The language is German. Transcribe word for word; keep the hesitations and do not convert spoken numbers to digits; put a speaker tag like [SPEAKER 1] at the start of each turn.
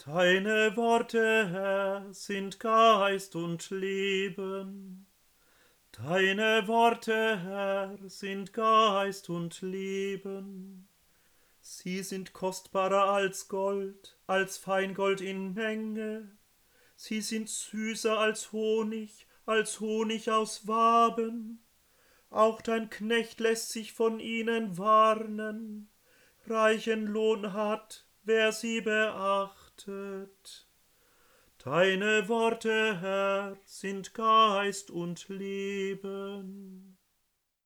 [SPEAKER 1] Deine Worte, Herr, sind Geist und Leben. Deine Worte, Herr, sind Geist und Leben. Sie sind kostbarer als Gold, als Feingold in Menge. Sie sind süßer als Honig, als Honig aus Waben. Auch dein Knecht lässt sich von ihnen warnen. Reichen Lohn hat, wer sie beachtet. Deine Worte, Herr, sind Geist und Leben.